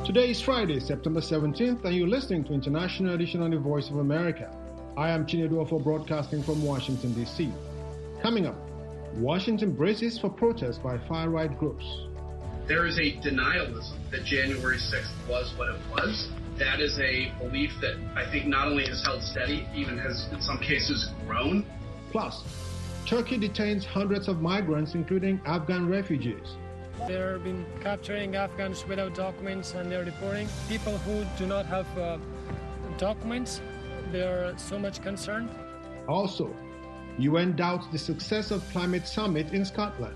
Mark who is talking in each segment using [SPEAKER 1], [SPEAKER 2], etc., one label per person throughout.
[SPEAKER 1] Today is Friday, September 17th, and you're listening to International Edition on the Voice of America. I am Chinedu Ofo, broadcasting from Washington, D.C. Coming up, Washington braces for protests by far-right groups.
[SPEAKER 2] There is a denialism that January 6th was what it was. That is a belief that I think not only has held steady, even has in some cases grown.
[SPEAKER 1] Plus, Turkey detains hundreds of migrants, including Afghan refugees.
[SPEAKER 3] They've been capturing Afghans without documents, and they're deporting people who do not have documents. They're so much concerned.
[SPEAKER 1] Also, UN doubts the success of climate summit in Scotland.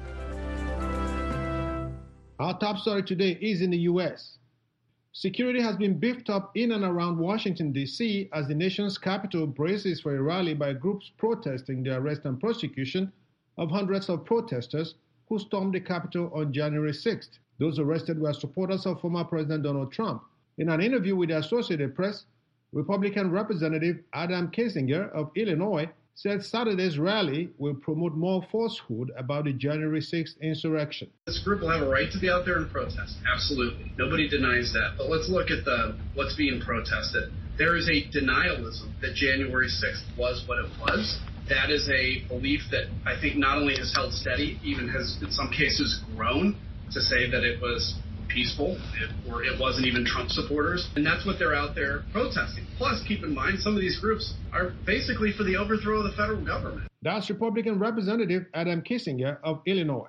[SPEAKER 1] Our top story today is in the U.S. Security has been beefed up in and around Washington, D.C. as the nation's capital braces for a rally by groups protesting the arrest and prosecution of hundreds of protesters who stormed the Capitol on January 6th. Those arrested were supporters of former President Donald Trump. In an interview with the Associated Press, Republican Representative Adam Kinzinger of Illinois said Saturday's rally will promote more falsehood about the January 6th insurrection.
[SPEAKER 2] This group will have a right to be out there and protest, absolutely. Nobody denies that. But let's look at what's being protested. There is a denialism that January 6th was what it was. That is a belief that I think not only has held steady, even has in some cases grown, to say that it was peaceful, or it wasn't even Trump supporters. And that's what they're out there protesting. Plus, keep in mind, some of these groups are basically for the overthrow of the federal government.
[SPEAKER 1] That's Republican Representative Adam Kinzinger of Illinois.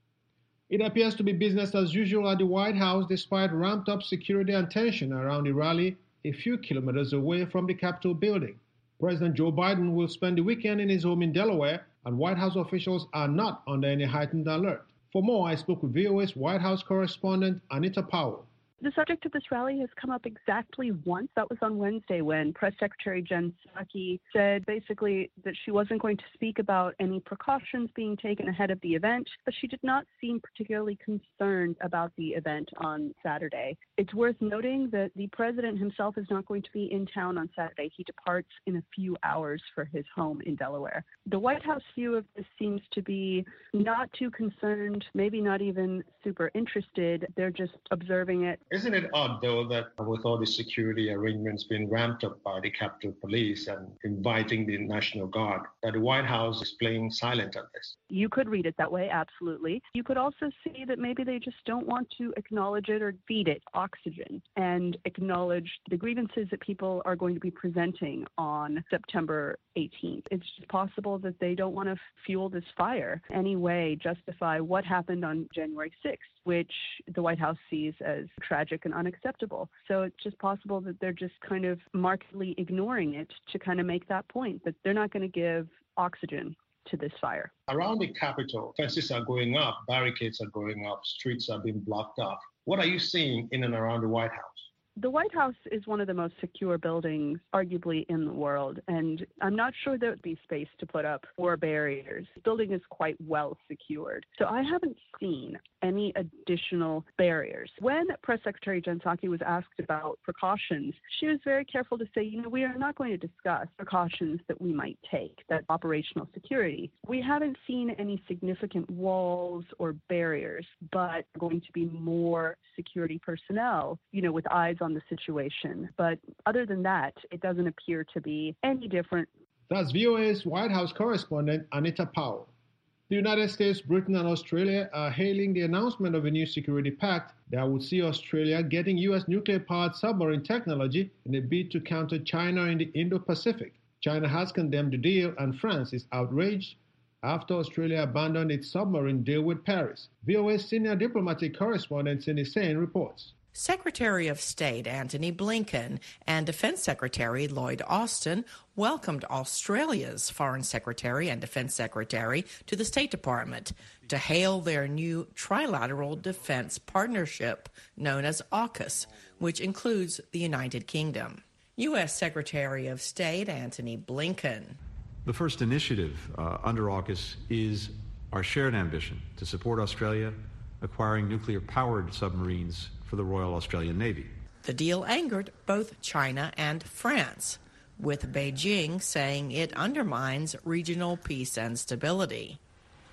[SPEAKER 1] It appears to be business as usual at the White House despite ramped-up security and tension around the rally a few kilometers away from the Capitol building. President Joe Biden will spend the weekend in his home in Delaware, and White House officials are not under any heightened alert. For more, I spoke with VOA's White House correspondent Anita Powell.
[SPEAKER 4] The subject of this rally has come up exactly once. That was on Wednesday when Press Secretary Jen Psaki said basically that she wasn't going to speak about any precautions being taken ahead of the event, but she did not seem particularly concerned about the event on Saturday. It's worth noting that the president himself is not going to be in town on Saturday. He departs in a few hours for his home in Delaware. The White House view of this seems to be not too concerned, maybe not even super interested. They're just observing it.
[SPEAKER 5] Isn't it odd, though, that with all the security arrangements being ramped up by the Capitol Police and inviting the National Guard, that the White House is playing silent on this?
[SPEAKER 4] You could read it that way, absolutely. You could also see that maybe they just don't want to acknowledge it or feed it oxygen and acknowledge the grievances that people are going to be presenting on September 18th. It's just possible that they don't want to fuel this fire anyway, justify what happened on January 6th, which the White House sees as tragic and unacceptable. So it's just possible that they're just kind of markedly ignoring it to kind of make that point, that they're not going to give oxygen to this fire.
[SPEAKER 5] Around the Capitol, fences are going up, barricades are going up, streets are being blocked off. What are you seeing in and around the White House?
[SPEAKER 4] The White House is one of the most secure buildings, arguably, in the world, and I'm not sure there would be space to put up 4 barriers. The building is quite well secured, so I haven't seen any additional barriers. When Press Secretary Jen Psaki was asked about precautions, she was very careful to say, we are not going to discuss precautions that we might take, that operational security. We haven't seen any significant walls or barriers, but going to be more security personnel, with eyes on the situation. But other than that, it doesn't appear to be any different.
[SPEAKER 1] That's VOA's White House correspondent Anita Powell. The United States, Britain, and Australia are hailing the announcement of a new security pact that would see Australia getting U.S. nuclear-powered submarine technology in a bid to counter China in the Indo-Pacific. China has condemned the deal, and France is outraged after Australia abandoned its submarine deal with Paris. VOA's senior diplomatic correspondent Cindy Sain reports.
[SPEAKER 6] Secretary of State Antony Blinken and Defense Secretary Lloyd Austin welcomed Australia's Foreign Secretary and Defense Secretary to the State Department to hail their new trilateral defense partnership known as AUKUS, which includes the United Kingdom. U.S. Secretary of State Antony Blinken.
[SPEAKER 7] The first initiative under AUKUS is our shared ambition to support Australia acquiring nuclear-powered submarines for the Royal Australian Navy.
[SPEAKER 6] The deal angered both China and France, with Beijing saying it undermines regional peace and stability.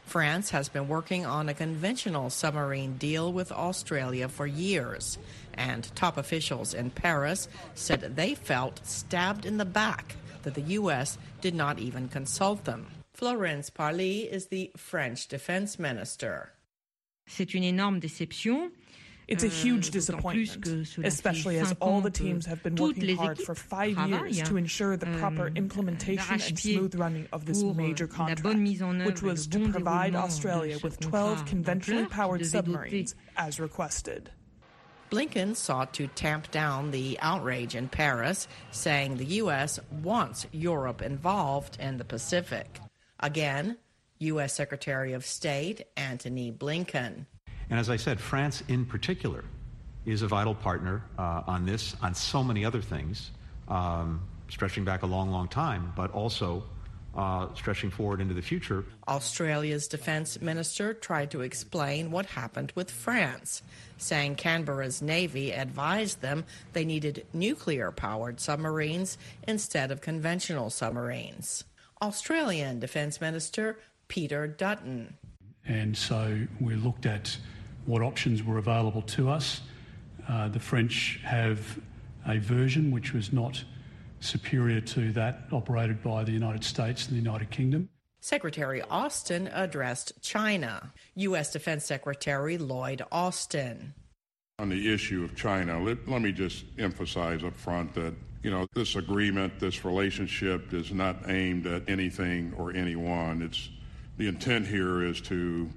[SPEAKER 6] France has been working on a conventional submarine deal with Australia for years, and top officials in Paris said they felt stabbed in the back that the U.S. did not even consult them. Florence Parly is the French defense minister.
[SPEAKER 8] C'est une énorme déception.
[SPEAKER 9] It's a huge disappointment, especially as all the teams have been working hard for 5 years to ensure the proper implementation and smooth running of this major contract, which was to provide Australia with 12 conventionally powered submarines as requested.
[SPEAKER 6] Blinken sought to tamp down the outrage in Paris, saying the U.S. wants Europe involved in the Pacific. Again, U.S. Secretary of State Antony Blinken.
[SPEAKER 7] And as I said, France in particular is a vital partner on this, on so many other things, stretching back a long, long time, but also stretching forward into the future.
[SPEAKER 6] Australia's defense minister tried to explain what happened with France, saying Canberra's Navy advised them they needed nuclear-powered submarines instead of conventional submarines. Australian Defence Minister Peter Dutton.
[SPEAKER 10] And so we looked at what options were available to us. The French have a version which was not superior to that operated by the United States and the United Kingdom.
[SPEAKER 6] Secretary Austin addressed China. U.S. Defense Secretary Lloyd Austin.
[SPEAKER 11] On the issue of China, let me just emphasize up front that, this agreement, this relationship is not aimed at anything or anyone. The intent here is to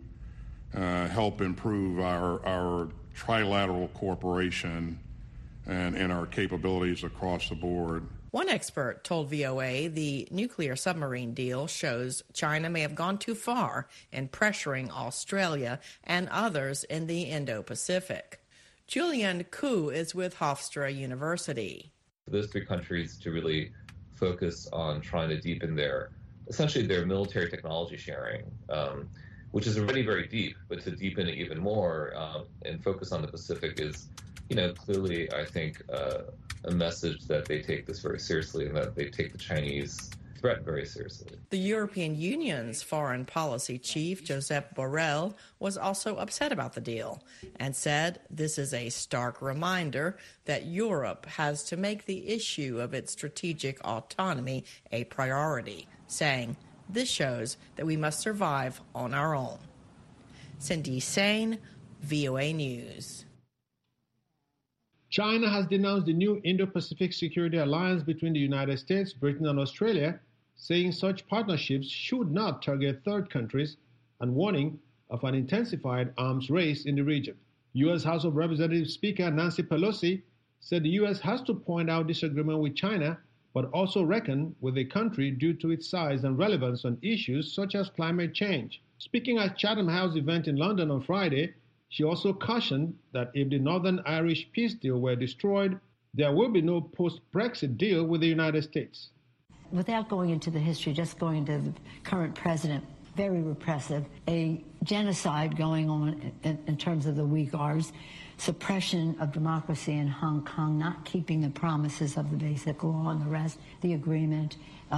[SPEAKER 11] help improve our trilateral cooperation and our capabilities across the board.
[SPEAKER 6] One expert told VOA the nuclear submarine deal shows China may have gone too far in pressuring Australia and others in the Indo-Pacific. Julian Koo is with Hofstra University.
[SPEAKER 12] For those three countries to really focus on trying to deepen essentially their military technology sharing, which is already very deep, but to deepen it even more and focus on the Pacific is, clearly, I think, a message that they take this very seriously and that they take the Chinese threat very seriously.
[SPEAKER 6] The European Union's foreign policy chief, Josep Borrell, was also upset about the deal and said this is a stark reminder that Europe has to make the issue of its strategic autonomy a priority, saying this shows that we must survive on our own. Cindy Sain, VOA News.
[SPEAKER 1] China has denounced the new Indo-Pacific Security Alliance between the United States, Britain, and Australia, saying such partnerships should not target third countries and warning of an intensified arms race in the region. U.S. House of Representatives Speaker Nancy Pelosi said the U.S. has to point out disagreement with China, but also reckon with the country due to its size and relevance on issues such as climate change. Speaking at Chatham House event in London on Friday, she also cautioned that if the Northern Irish peace deal were destroyed, there will be no post-Brexit deal with the United States.
[SPEAKER 13] Without going into the history, just going into the current president, very repressive, a genocide going on in terms of the Uyghurs, suppression of democracy in Hong Kong, not keeping the promises of the basic law and the rest, the agreement,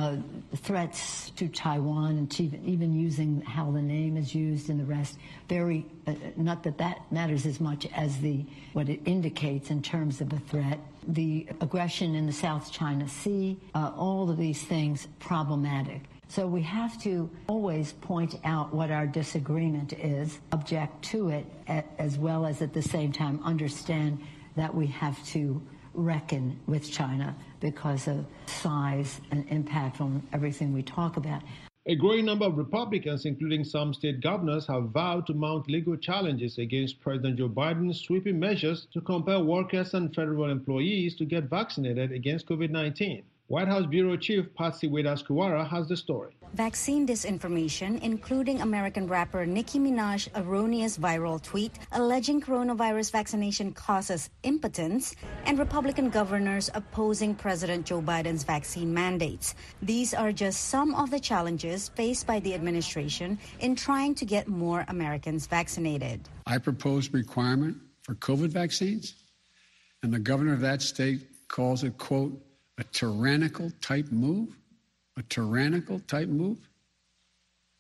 [SPEAKER 13] threats to Taiwan, and even using how the name is used in the rest. Very, not that that matters as much as what it indicates in terms of a threat. The aggression in the South China Sea, all of these things problematic. So we have to always point out what our disagreement is, object to it, as well as at the same time understand that we have to reckon with China because of size and impact on everything we talk about.
[SPEAKER 1] A growing number of Republicans, including some state governors, have vowed to mount legal challenges against President Joe Biden's sweeping measures to compel workers and federal employees to get vaccinated against COVID-19. White House Bureau Chief Patsy Widakuswara has the story.
[SPEAKER 14] Vaccine disinformation, including American rapper Nicki Minaj's erroneous viral tweet alleging coronavirus vaccination causes impotence, and Republican governors opposing President Joe Biden's vaccine mandates. These are just some of the challenges faced by the administration in trying to get more Americans vaccinated.
[SPEAKER 15] I proposed a requirement for COVID vaccines, and the governor of that state calls it, quote, a tyrannical type move? A tyrannical type move?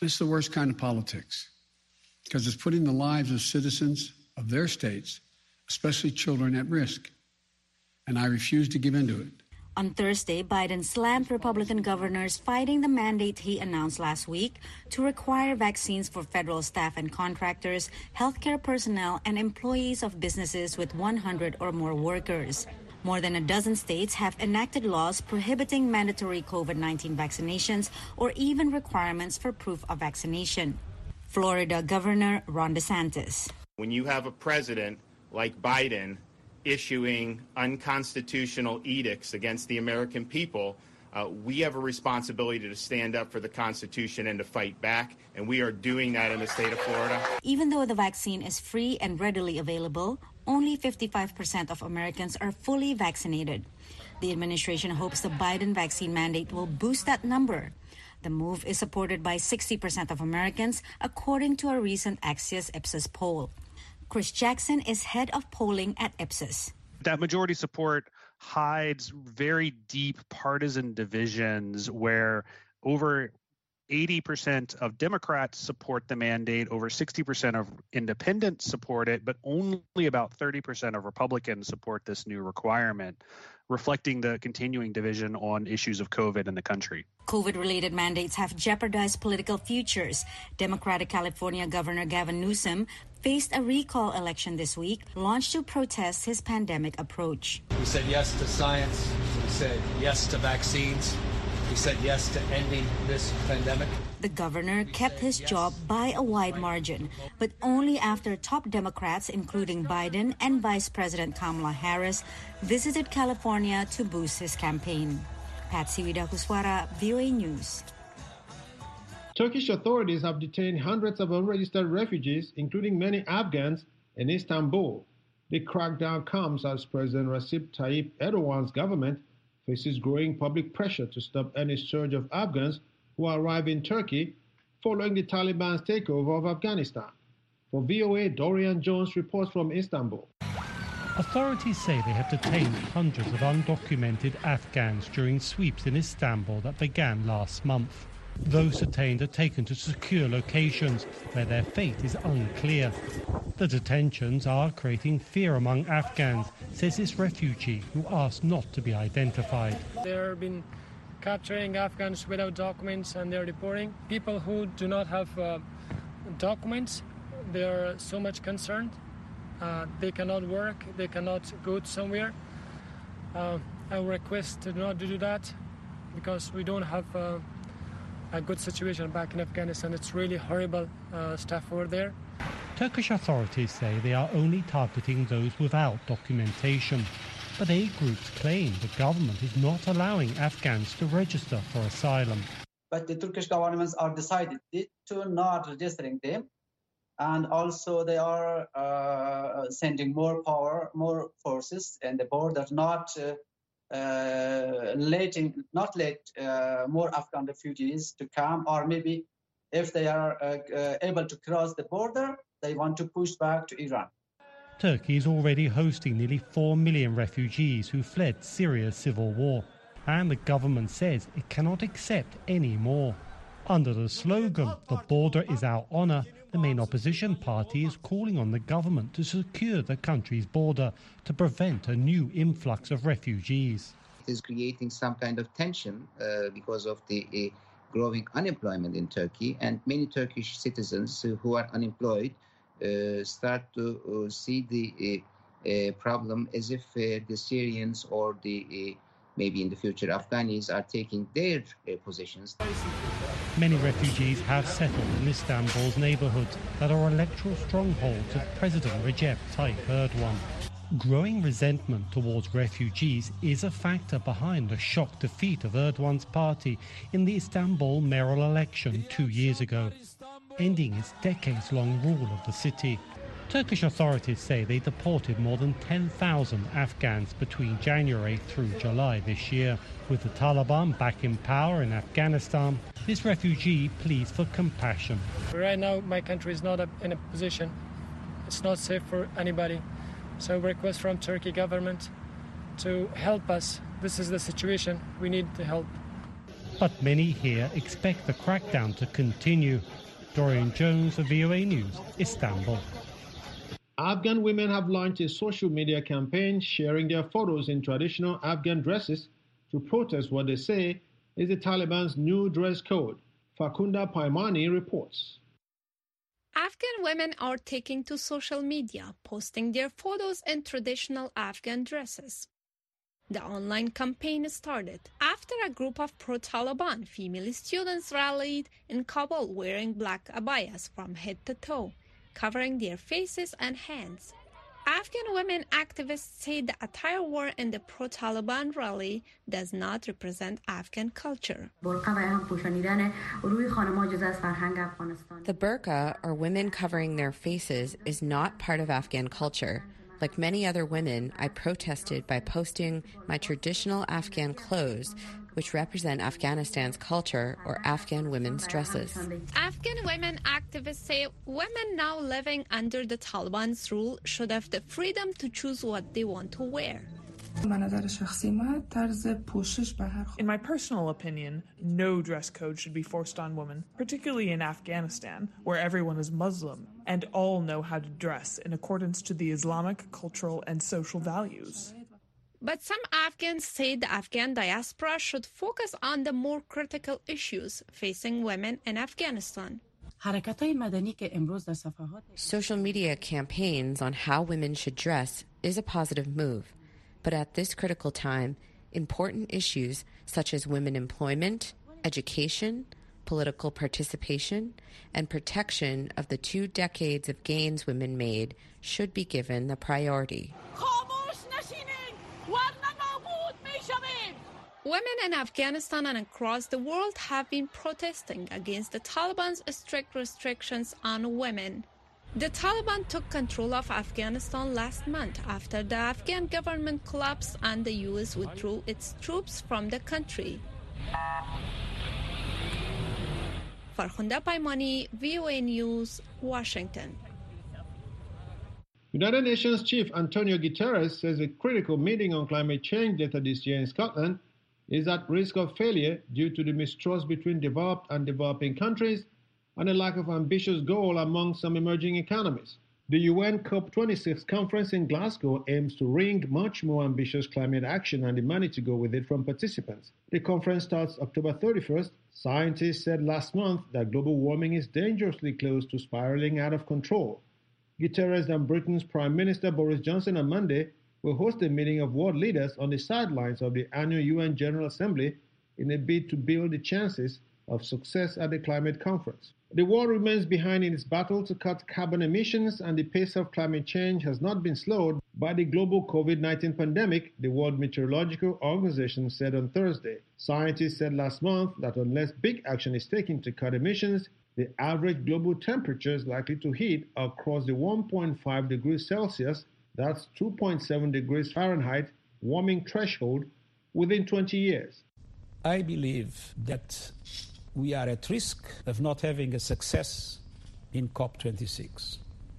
[SPEAKER 15] It's the worst kind of politics because it's putting the lives of citizens of their states, especially children, at risk. And I refuse to give in to it.
[SPEAKER 14] On Thursday, Biden slammed Republican governors fighting the mandate he announced last week to require vaccines for federal staff and contractors, healthcare personnel, and employees of businesses with 100 or more workers. More than a dozen states have enacted laws prohibiting mandatory COVID-19 vaccinations or even requirements for proof of vaccination. Florida Governor Ron DeSantis.
[SPEAKER 16] When you have a president like Biden issuing unconstitutional edicts against the American people, we have a responsibility to stand up for the Constitution and to fight back, and we are doing that in the state of Florida.
[SPEAKER 14] Even though the vaccine is free and readily available, only 55% of Americans are fully vaccinated. The administration hopes the Biden vaccine mandate will boost that number. The move is supported by 60% of Americans, according to a recent Axios-Ipsos poll. Chris Jackson is head of polling at Ipsos.
[SPEAKER 17] That majority support hides very deep partisan divisions where over 80% of Democrats support the mandate, over 60% of independents support it, but only about 30% of Republicans support this new requirement, reflecting the continuing division on issues of COVID in the country.
[SPEAKER 14] COVID-related mandates have jeopardized political futures. Democratic California Governor Gavin Newsom faced a recall election this week, launched to protest his pandemic approach.
[SPEAKER 18] He said yes to science. He said yes to vaccines. He said yes to ending this pandemic.
[SPEAKER 14] The governor kept his job by a wide margin, but only after top Democrats, including Biden and Vice President Kamala Harris, visited California to boost his campaign. Patsy Widakuswara, VOA News.
[SPEAKER 1] Turkish authorities have detained hundreds of unregistered refugees, including many Afghans, in Istanbul. The crackdown comes as President Recep Tayyip Erdogan's government faces growing public pressure to stop any surge of Afghans who arrive in Turkey following the Taliban's takeover of Afghanistan. For VOA, Dorian Jones reports from Istanbul.
[SPEAKER 19] Authorities say they have detained hundreds of undocumented Afghans during sweeps in Istanbul that began last month. Those detained are taken to secure locations where their fate is unclear. The detentions are creating fear among Afghans, says this refugee who asked not to be identified.
[SPEAKER 3] They've been capturing Afghans without documents and they're deporting people who do not have documents. They're so much concerned. They cannot work, they cannot go somewhere. I request to not do that because we don't have a good situation back in Afghanistan. It's really horrible stuff over there.
[SPEAKER 19] Turkish authorities say they are only targeting those without documentation. But aid groups claim the government is not allowing Afghans to register for asylum.
[SPEAKER 20] But the Turkish governments are decided to not registering them. And also they are sending more power, more forces in the border, not let more Afghan refugees to come, or maybe if they are able to cross the border, they want to push back to Iran.
[SPEAKER 19] Turkey is already hosting nearly 4 million refugees who fled Syria's civil war, and the government says it cannot accept any more. Under the slogan, "The border is our honour," the main opposition party is calling on the government to secure the country's border to prevent a new influx of refugees.
[SPEAKER 21] It is creating some kind of tension because of the growing unemployment in Turkey, and many Turkish citizens who are unemployed start to see the problem as if the Syrians or the maybe in the future Afghans are taking their positions.
[SPEAKER 19] Many refugees have settled in Istanbul's neighbourhoods that are electoral strongholds of President Recep Tayyip Erdogan. Growing resentment towards refugees is a factor behind the shock defeat of Erdogan's party in the Istanbul mayoral election 2 years ago, ending its decades-long rule of the city. Turkish authorities say they deported more than 10,000 Afghans between January through July this year. With the Taliban back in power in Afghanistan, this refugee pleads for compassion.
[SPEAKER 3] Right now, my country is not in a position. It's not safe for anybody. So we request from Turkey government to help us. This is the situation. We need the help.
[SPEAKER 19] But many here expect the crackdown to continue. Dorian Jones of VOA News, Istanbul.
[SPEAKER 1] Afghan women have launched a social media campaign sharing their photos in traditional Afghan dresses to protest what they say is the Taliban's new dress code. Farkhunda Paimani reports.
[SPEAKER 2] Afghan women are taking to social media, posting their photos in traditional Afghan dresses. The online campaign started after a group of pro-Taliban female students rallied in Kabul wearing black abayas from head to toe, covering their faces and hands. Afghan women activists say the attire worn in the pro-Taliban rally does not represent Afghan culture.
[SPEAKER 22] The burqa, or women covering their faces, is not part of Afghan culture. Like many other women, I protested by posting my traditional Afghan clothes, which represent Afghanistan's culture, or Afghan women's dresses.
[SPEAKER 2] Afghan women activists say women now living under the Taliban's rule should have the freedom to choose what they want to wear.
[SPEAKER 9] In my personal opinion, no dress code should be forced on women, particularly in Afghanistan, where everyone is Muslim and all know how to dress in accordance to the Islamic cultural and social values.
[SPEAKER 2] But some Afghans say the Afghan diaspora should focus on the more critical issues facing women in Afghanistan.
[SPEAKER 22] Social media campaigns on how women should dress is a positive move. But at this critical time, important issues such as women employment, education, political participation, and protection of the 2 decades of gains women made should be given the priority.
[SPEAKER 2] Women in Afghanistan and across the world have been protesting against the Taliban's strict restrictions on women. The Taliban took control of Afghanistan last month after the Afghan government collapsed and the U.S. withdrew its troops from the country. Farkhunda Paimani, VOA News, Washington.
[SPEAKER 1] United Nations Chief Antonio Guterres says a critical meeting on climate change later this year in Scotland is at risk of failure due to the mistrust between developed and developing countries and a lack of ambitious goal among some emerging economies. The UN COP26 conference in Glasgow aims to wring much more ambitious climate action and the money to go with it from participants. The conference starts October 31st. Scientists said last month that global warming is dangerously close to spiraling out of control. Guterres and Britain's Prime Minister Boris Johnson on Monday will host a meeting of world leaders on the sidelines of the annual UN General Assembly in a bid to build the chances of success at the climate conference. The world remains behind in its battle to cut carbon emissions, and the pace of climate change has not been slowed by the global COVID-19 pandemic, the World Meteorological Organization said on Thursday. Scientists said last month that unless big action is taken to cut emissions, the average global temperature is likely to hit or cross the 1.5 degrees Celsius, that's 2.7 degrees Fahrenheit, warming threshold within 20 years.
[SPEAKER 23] I believe that we are at risk of not having a success in COP26.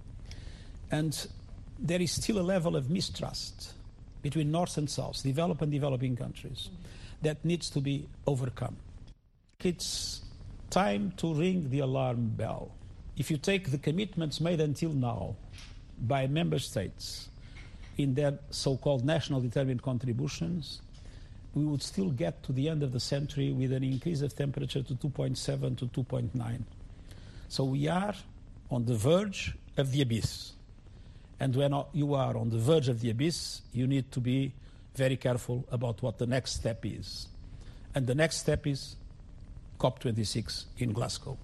[SPEAKER 23] And there is still a level of mistrust between North and South, developed and developing countries, that needs to be overcome. It's time to ring the alarm bell. If you take the commitments made until now by member states in their so-called national determined contributions, we would still get to the end of the century with an increase of temperature to 2.7 to 2.9. So we are on the verge of the abyss. And when you are on the verge of the abyss, you need to be very careful about what the next step is. And the next step is COP26 in Glasgow.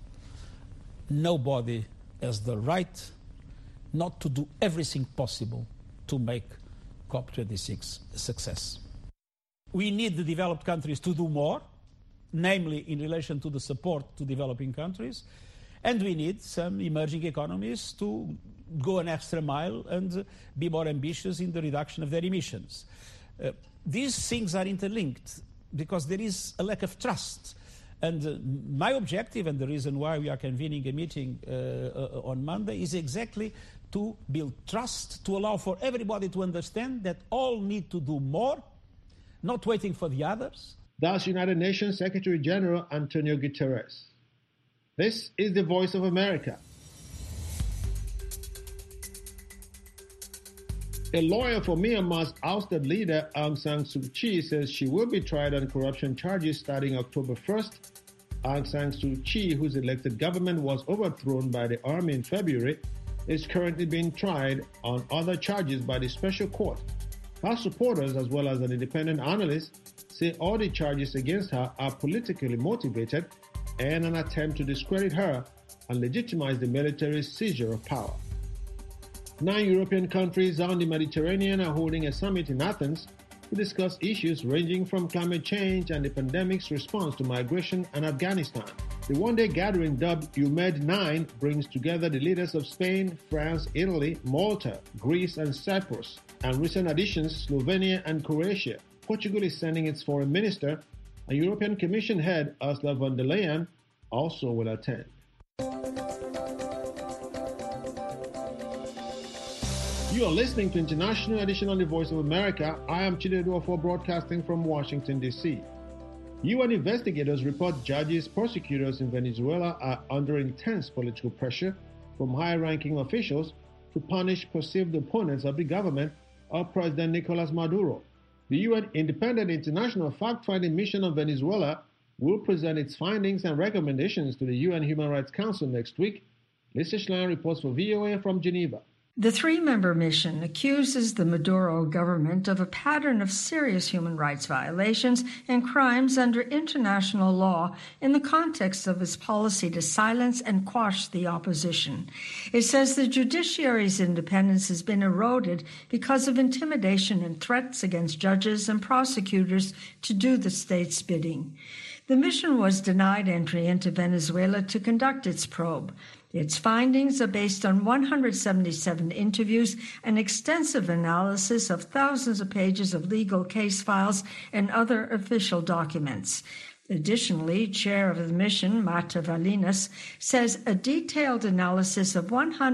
[SPEAKER 23] Nobody has the right not to do everything possible to make COP26 a success. We need the developed countries to do more, namely in relation to the support to developing countries, and we need some emerging economies to go an extra mile and be more ambitious in the reduction of their emissions. These things are interlinked because there is a lack of trust. And my objective, and the reason why we are convening a meeting on Monday, is exactly to build trust, to allow for everybody to understand that all need to do more, not waiting for the others.
[SPEAKER 1] That's United Nations Secretary General Antonio Guterres. This is the Voice of America. A lawyer for Myanmar's ousted leader Aung San Suu Kyi says she will be tried on corruption charges starting October 1st. Aung San Suu Kyi, whose elected government was overthrown by the army in February, is currently being tried on other charges by the special court. Her supporters, as well as an independent analyst, say all the charges against her are politically motivated and an attempt to discredit her and legitimize the military's seizure of power. 9 European countries on the Mediterranean are holding a summit in Athens to discuss issues ranging from climate change and the pandemic's response to migration and Afghanistan. The one-day gathering dubbed UMED 9 brings together the leaders of Spain, France, Italy, Malta, Greece, and Cyprus, and recent additions Slovenia and Croatia. Portugal is sending its foreign minister, and European Commission head Ursula von der Leyen also will attend. You are listening to International Edition on the Voice of America. I am Chinedu Ofo, broadcasting from Washington, D.C. UN investigators report judges, prosecutors in Venezuela are under intense political pressure from high-ranking officials to punish perceived opponents of the government of President Nicolas Maduro. The UN Independent International Fact-Finding Mission on Venezuela will present its findings and recommendations to the UN Human Rights Council next week. Lisa Schlein reports for VOA from Geneva.
[SPEAKER 4] The 3-member mission accuses the Maduro government of a pattern of serious human rights violations and crimes under international law in the context of its policy to silence and quash the opposition. It says the judiciary's independence has been eroded because of intimidation and threats against judges and prosecutors to do the state's bidding. The mission was denied entry into Venezuela to conduct its probe. Its findings are based on 177 interviews and extensive analysis of thousands of pages of legal case files and other official documents. Additionally, chair of the mission, Marta Valinas, says a detailed analysis of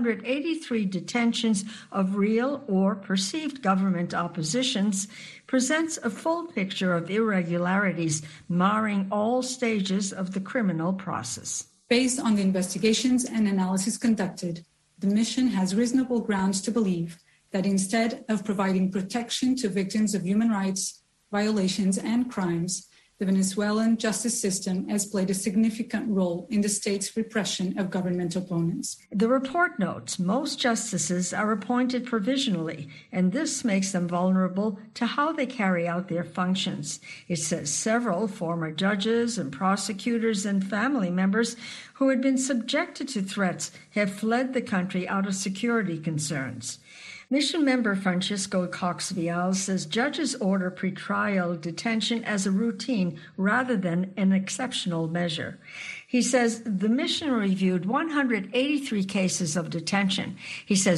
[SPEAKER 4] 183 detentions of real or perceived government oppositions presents a full picture of irregularities marring all stages of the criminal process.
[SPEAKER 5] Based on the investigations and analysis conducted, the mission has reasonable grounds to believe that instead of providing protection to victims of human rights violations and crimes, the Venezuelan justice system has played a significant role in the state's repression of government opponents.
[SPEAKER 4] The report notes most justices are appointed provisionally, and this makes them vulnerable to how they carry out their functions. It says several former judges and prosecutors and family members who had been subjected to threats have fled the country out of security concerns. Mission member Francisco Cox-Vial says judges order pretrial detention as a routine rather than an exceptional measure. He says the mission reviewed 183 cases of detention. He says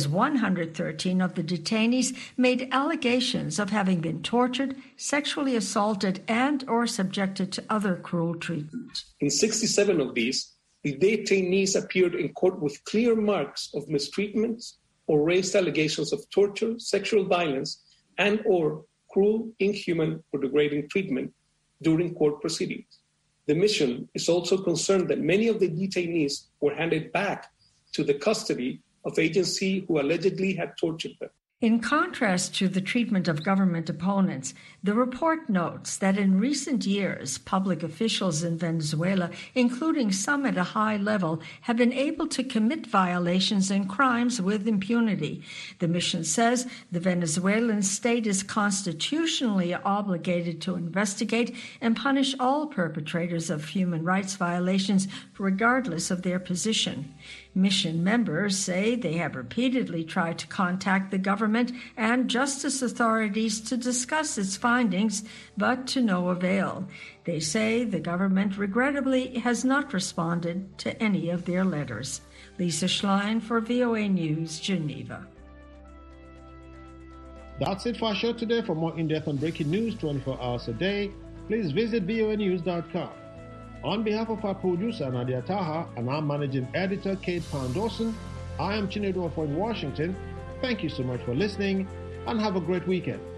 [SPEAKER 4] 113 of the detainees made allegations of having been tortured, sexually assaulted, and or subjected to other cruel treatment.
[SPEAKER 8] In 67 of these, the detainees appeared in court with clear marks of mistreatments or raised allegations of torture, sexual violence, and or cruel, inhuman, or degrading treatment during court proceedings. The mission is also concerned that many of the detainees were handed back to the custody of agencies who allegedly had tortured them.
[SPEAKER 4] In contrast to the treatment of government opponents, the report notes that in recent years, public officials in Venezuela, including some at a high level, have been able to commit violations and crimes with impunity. The mission says the Venezuelan state is constitutionally obligated to investigate and punish all perpetrators of human rights violations, regardless of their position. Mission members say they have repeatedly tried to contact the government and justice authorities to discuss its findings, but to no avail. They say the government regrettably has not responded to any of their letters. Lisa Schlein for VOA News, Geneva.
[SPEAKER 1] That's it for our show today. For more in-depth and breaking news 24 hours a day, please visit voanews.com. On behalf of our producer, Nadia Taha, and our managing editor, Kate Pound-Dawson, I am Chinedu Ofo in Washington. Thank you so much for listening, and have a great weekend.